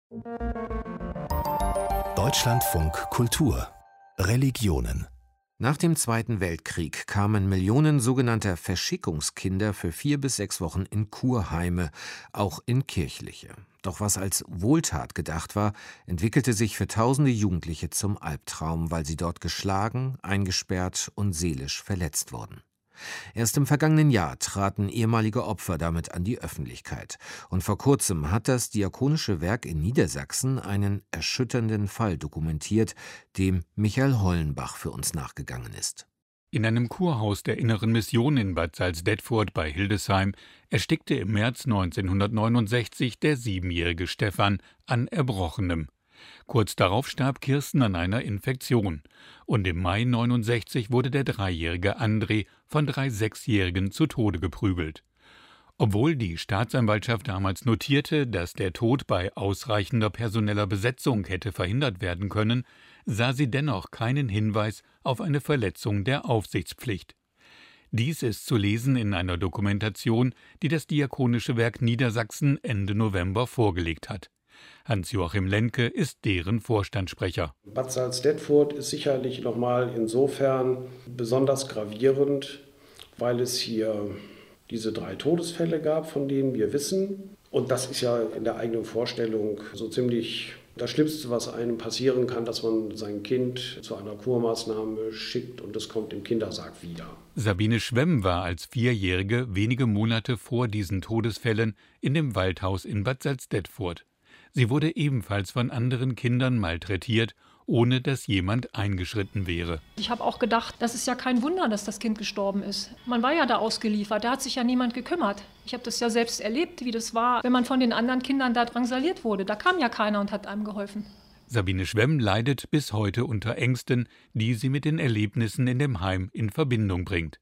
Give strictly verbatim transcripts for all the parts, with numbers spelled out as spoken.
Deutschlandfunk Kultur Religionen. Nach dem Zweiten Weltkrieg kamen Millionen sogenannter Verschickungskinder für vier bis sechs Wochen in Kurheime, auch in kirchliche. Doch was als Wohltat gedacht war, entwickelte sich für tausende Jugendliche zum Albtraum, weil sie dort geschlagen, eingesperrt und seelisch verletzt wurden. Erst im vergangenen Jahr traten ehemalige Opfer damit an die Öffentlichkeit. Und vor kurzem hat das Diakonische Werk in Niedersachsen einen erschütternden Fall dokumentiert, dem Michael Hollenbach für uns nachgegangen ist. In einem Kurhaus der Inneren Mission in Bad Salzdetfurt bei Hildesheim erstickte im März neunzehnhundertneunundsechzig der siebenjährige Stefan an Erbrochenem. Kurz darauf starb Kirsten an einer Infektion. Und im Mai neunundsechzig wurde der dreijährige André von drei Sechsjährigen zu Tode geprügelt. Obwohl die Staatsanwaltschaft damals notierte, dass der Tod bei ausreichender personeller Besetzung hätte verhindert werden können, sah sie dennoch keinen Hinweis auf eine Verletzung der Aufsichtspflicht. Dies ist zu lesen in einer Dokumentation, die das Diakonische Werk Niedersachsen Ende November vorgelegt hat. Hans-Joachim Lenke ist deren Vorstandssprecher. Bad Salzdetfurt ist sicherlich nochmal insofern besonders gravierend, weil es hier diese drei Todesfälle gab, von denen wir wissen. Und das ist ja in der eigenen Vorstellung so ziemlich das Schlimmste, was einem passieren kann, dass man sein Kind zu einer Kurmaßnahme schickt und es kommt im Kindersarg wieder. Sabine Schwemm war als Vierjährige wenige Monate vor diesen Todesfällen in dem Waldhaus in Bad Salzdetfurt. Sie wurde ebenfalls von anderen Kindern malträtiert, ohne dass jemand eingeschritten wäre. Ich habe auch gedacht, das ist ja kein Wunder, dass das Kind gestorben ist. Man war ja da ausgeliefert, da hat sich ja niemand gekümmert. Ich habe das ja selbst erlebt, wie das war, wenn man von den anderen Kindern da drangsaliert wurde. Da kam ja keiner und hat einem geholfen. Sabine Schwemm leidet bis heute unter Ängsten, die sie mit den Erlebnissen in dem Heim in Verbindung bringt.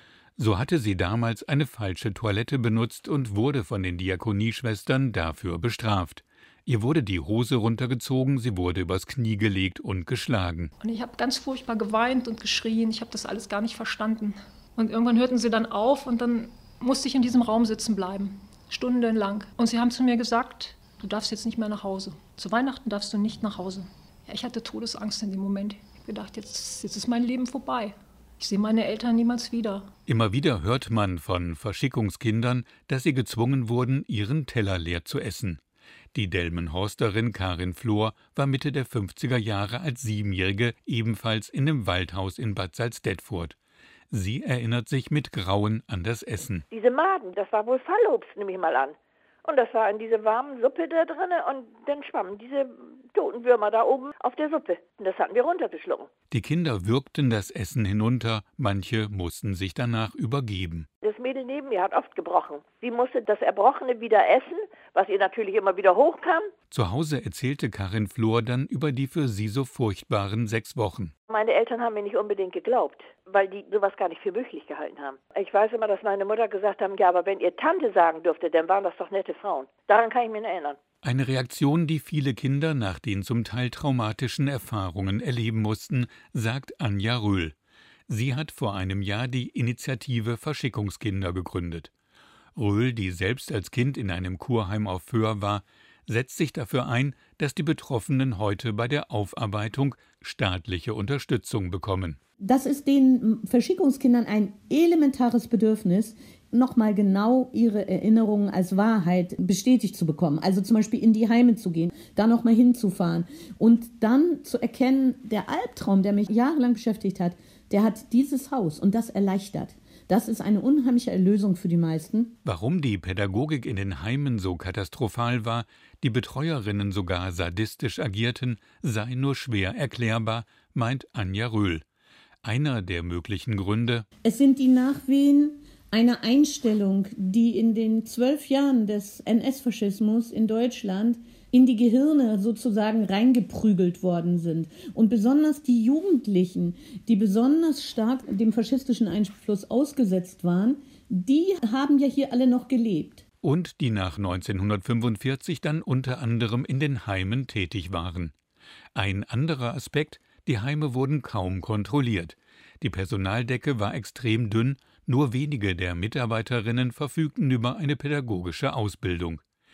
So hatte sie damals eine falsche Toilette benutzt und wurde von den Diakonieschwestern dafür bestraft. Ihr wurde die Hose runtergezogen, sie wurde übers Knie gelegt und geschlagen. Und ich habe ganz furchtbar geweint und geschrien. Ich habe das alles gar nicht verstanden. Und irgendwann hörten sie dann auf und dann musste ich in diesem Raum sitzen bleiben. Stundenlang. Und sie haben zu mir gesagt, du darfst jetzt nicht mehr nach Hause. Zu Weihnachten darfst du nicht nach Hause. Ja, ich hatte Todesangst in dem Moment. Ich habe gedacht, jetzt, jetzt ist mein Leben vorbei. Ich sehe meine Eltern niemals wieder. Immer wieder hört man von Verschickungskindern, dass sie gezwungen wurden, ihren Teller leer zu essen. Die Delmenhorsterin Karin Flor war Mitte der fünfziger Jahre als Siebenjährige ebenfalls in dem Waldhaus in Bad Salzdetfurt. Sie erinnert sich mit Grauen an das Essen. Diese Maden, das war wohl Fallobst, nehme ich mal an. Und das war in diese warmen Suppe da drin und dann schwammen diese toten Würmer da oben auf der Suppe. Und das hatten wir runtergeschlucken. Die Kinder würgten das Essen hinunter, manche mussten sich danach übergeben. Das Mädel neben mir hat oft gebrochen. Sie musste das Erbrochene wieder essen, was ihr natürlich immer wieder hochkam. Zu Hause erzählte Karin Flor dann über die für sie so furchtbaren sechs Wochen. Meine Eltern haben mir nicht unbedingt geglaubt, weil die sowas gar nicht für möglich gehalten haben. Ich weiß immer, dass meine Mutter gesagt haben, ja, aber wenn ihr Tante sagen dürfte, dann waren das doch nette Frauen. Daran kann ich mich erinnern. Eine Reaktion, die viele Kinder nach den zum Teil traumatischen Erfahrungen erleben mussten, sagt Anja Röhl. Sie hat vor einem Jahr die Initiative Verschickungskinder gegründet. Röhl, die selbst als Kind in einem Kurheim auf Föhr war, setzt sich dafür ein, dass die Betroffenen heute bei der Aufarbeitung staatliche Unterstützung bekommen. Das ist den Verschickungskindern ein elementares Bedürfnis, nochmal genau ihre Erinnerungen als Wahrheit bestätigt zu bekommen. Also zum Beispiel in die Heime zu gehen, da nochmal hinzufahren und dann zu erkennen, der Albtraum, der mich jahrelang beschäftigt hat, der hat dieses Haus und das erleichtert. Das ist eine unheimliche Erlösung für die meisten. Warum die Pädagogik in den Heimen so katastrophal war, die Betreuerinnen sogar sadistisch agierten, sei nur schwer erklärbar, meint Anja Röhl. Einer der möglichen Gründe: Es sind die Nachwehen einer Einstellung, die in den zwölf Jahren des N S-Faschismus in Deutschland in die Gehirne sozusagen reingeprügelt worden sind. Und besonders die Jugendlichen, die besonders stark dem faschistischen Einfluss ausgesetzt waren, die haben ja hier alle noch gelebt. Und die nach neunzehnhundertfünfundvierzig dann unter anderem in den Heimen tätig waren. Ein anderer Aspekt: Die Heime wurden kaum kontrolliert. Die Personaldecke war extrem dünn, nur wenige der Mitarbeiterinnen verfügten über eine pädagogische Ausbildung.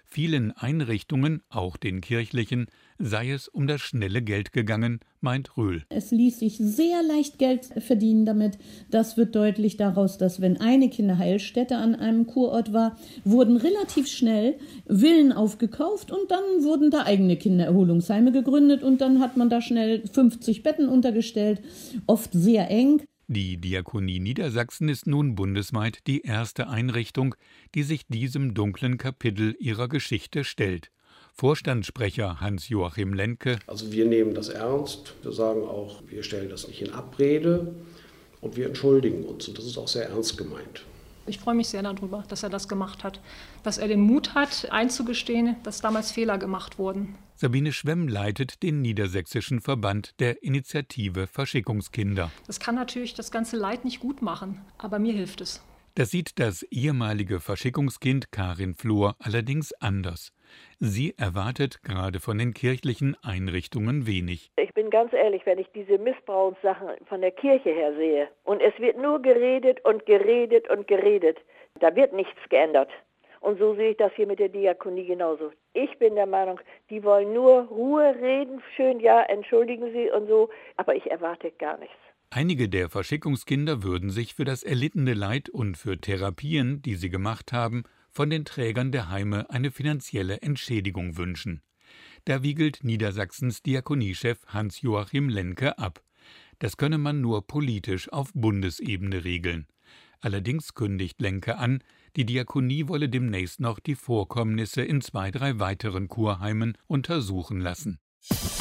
Vielen Einrichtungen, auch den kirchlichen, sei es um das schnelle Geld gegangen, meint Röhl. Es ließ sich sehr leicht Geld verdienen damit. Das wird deutlich daraus, dass wenn eine Kinderheilstätte an einem Kurort war, wurden relativ schnell Villen aufgekauft und dann wurden da eigene Kindererholungsheime gegründet und dann hat man da schnell fünfzig Betten untergestellt, oft sehr eng. Die Diakonie Niedersachsen ist nun bundesweit die erste Einrichtung, die sich diesem dunklen Kapitel ihrer Geschichte stellt. Vorstandssprecher Hans-Joachim Lenke: Also wir nehmen das ernst. Wir sagen auch, wir stellen das nicht in Abrede und wir entschuldigen uns. Und das ist auch sehr ernst gemeint. Ich freue mich sehr darüber, dass er das gemacht hat, dass er den Mut hat, einzugestehen, dass damals Fehler gemacht wurden. Sabine Schwemm leitet den niedersächsischen Verband der Initiative Verschickungskinder. Das kann natürlich das ganze Leid nicht gut machen, aber mir hilft es. Das sieht das ehemalige Verschickungskind Karin Flor allerdings anders. Sie erwartet gerade von den kirchlichen Einrichtungen wenig. Ich bin ganz ehrlich, wenn ich diese Missbrauchssachen von der Kirche her sehe und es wird nur geredet und geredet und geredet, da wird nichts geändert. Und so sehe ich das hier mit der Diakonie genauso. Ich bin der Meinung, die wollen nur Ruhe reden, schön, ja, entschuldigen Sie und so, aber ich erwarte gar nichts. Einige der Verschickungskinder würden sich für das erlittene Leid und für Therapien, die sie gemacht haben, von den Trägern der Heime eine finanzielle Entschädigung wünschen. Da wiegelt Niedersachsens Diakoniechef Hans-Joachim Lenke ab. Das könne man nur politisch auf Bundesebene regeln. Allerdings kündigt Lenke an, die Diakonie wolle demnächst noch die Vorkommnisse in zwei, drei weiteren Kurheimen untersuchen lassen.